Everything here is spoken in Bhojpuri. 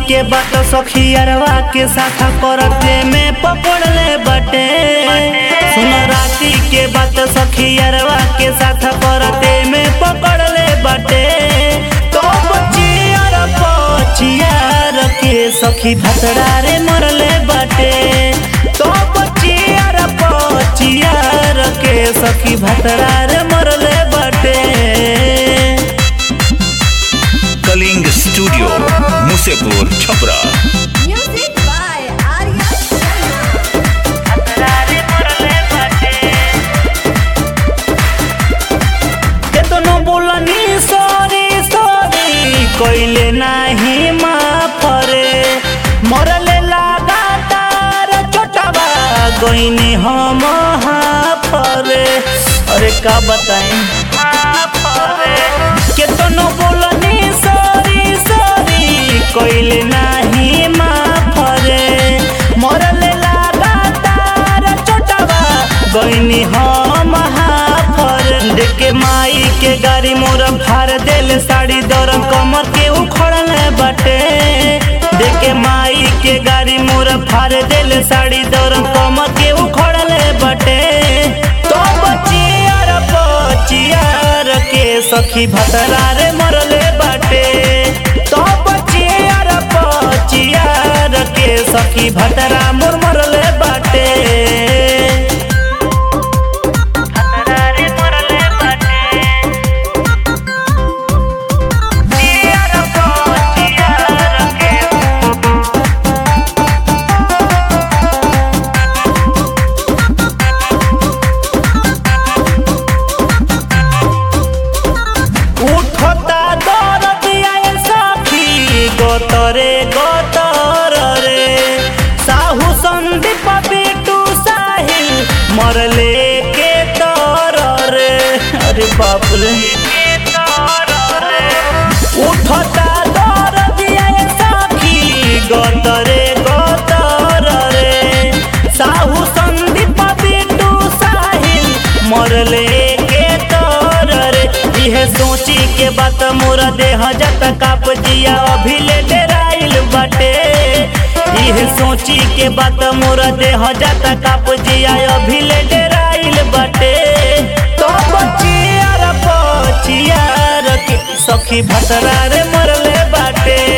के बात सखियरवा के साथ करते में पकड़ ले बटे। सुन राती के बात सखियरवा के साथ करते में पकड़ ले बटे। तो बचियार पचियार के सखी भतरारे मरले बटे। तो बचियार पचियार के सखी भतरारे मरले बटे। Kaling studio Musepur Chhapra. Music by Arya भतरारे मरले बटे। केतनो बोलनी सॉरी सॉरी कइले नाही माफ रे। मरले लगातार चोटवा गइनी हम हाफ रे। अरे का बताएं केतनो बोलनी सॉरी सॉरी कइले नाही माफ रे। मरले लगातार चोटवा गइनी हम हाफ रे। देखे माई के गाड़ी मोर फाड़ देल साड़ी दरम कमर के उखड़ले बटे। देखे माई के गाड़ी मोर फाड़ देल साड़ी दरम कमर के उखड़ले बटे। तो बचियार पचियार के सखी भतरारे मरले बटे। तो बचियार पचियार के सखी भतरा मोर मरले बटे। भतरारे मरले बटे। चियार पचियार के उठता दर्द आए सखी गोतरे गोतर रे। साहू संदीप बिटू साहिल मरले के तर रे। अरे बाप रे उठता दर्द आए सखी गोतरे गोतर रे। साहू संदीप बिटू साहिल मरले के तर रे। इहे सोची के बात मोरा देह जत काप जिया अभी ले डेराइल बटे। इहे सोची के बात मोरा देह जत काप जिया अभी ले डेराइल बटे। तो बचियार पचियार के सखी भतरारे मरले बटे।